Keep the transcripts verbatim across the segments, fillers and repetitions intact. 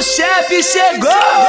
chefe chegou!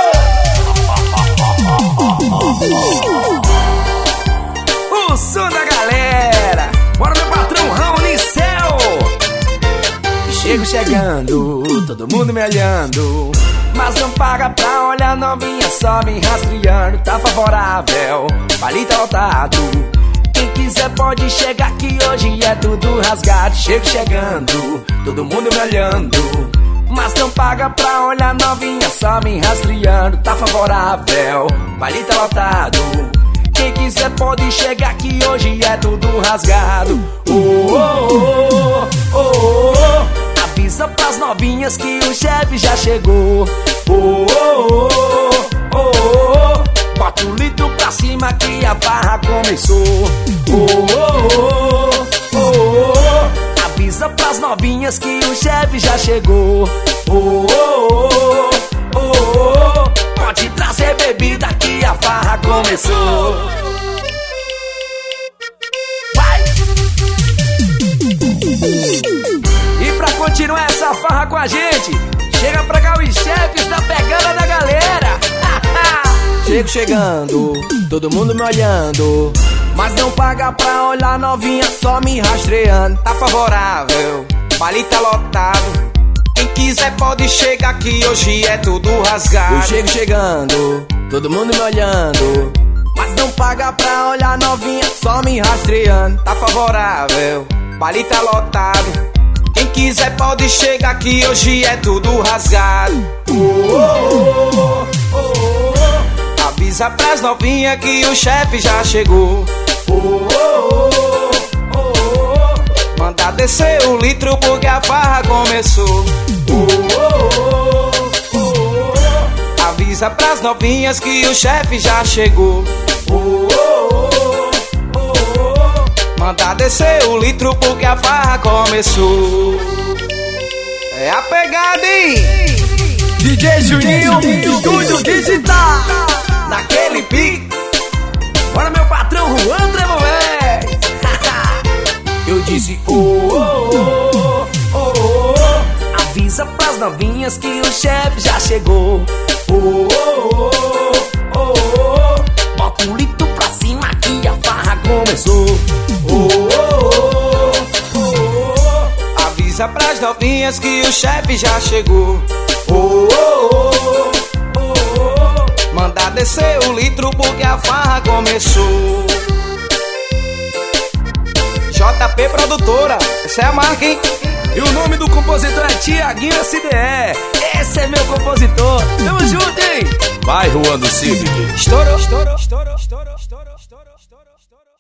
O som da galera! Bora meu patrão Raoni Céu! Chego chegando, todo mundo me olhando, mas não paga pra olhar, novinha só me rastreando. Tá favorável, baile tá lotado, quem quiser pode chegar que hoje é tudo rasgado. Chego chegando, todo mundo me olhando, mas não paga pra olhar, novinha só me rastreando. Tá favorável, baile tá lotado, quem quiser pode chegar que hoje é tudo rasgado. Oh, oh, oh, oh, oh. Avisa pras novinhas que o chefe já chegou. Oh, oh, oh, oh, oh. Bota o litro pra cima que a farra começou. Oh, oh, oh, oh, oh. Avisa pras novinhas que o chefe já chegou. Oh, oh, oh, oh, oh. Pode trazer bebida que a farra começou. Vai! E pra continuar essa farra com a gente, chega pra cá os chefes da pegada da galera. Chego chegando, todo mundo me olhando, mas não paga pra olhar, novinha só me rastreando. Tá favorável, baile tá lotado, quem quiser pode chegar que hoje é tudo rasgado. Eu chego chegando, todo mundo me olhando, mas não paga pra olhar, novinha só me rastreando. Tá favorável, baile tá lotado, quem quiser pode chegar que hoje é tudo rasgado. Oh, oh, oh, oh, oh. Avisa pras novinhas que o chefe já chegou. Oh, oh, oh, oh, oh. Manda descer o litro porque a farra começou. Oh, oh, oh, oh, oh. Avisa pras novinhas que o chefe já chegou. Oh, oh, oh, oh, oh. Manda descer o litro porque a farra começou. É a pegada, hein? D J Juninho, Estúdio Digital, naquele pique. Bora meu patrão Juan Tremolés. Eu disse oh, oh, oh, oh, oh. Avisa pras novinhas que o chefe já chegou. Oh, oh, oh, oh, oh. Bota um litro pra cima que a farra começou. Oh, oh, oh, oh, oh. Avisa pras novinhas que o chefe já chegou. Oh, oh, oh, oh, oh. Manda descer o litro porque a farra começou. J P Produtora, essa é a marca, hein? E o nome do compositor é Tiaguinho S D E. Esse é meu compositor. Tamo junto, hein? Vai, Juan do Civic. Estourou, estourou, estourou, estourou, estourou, estourou, estourou.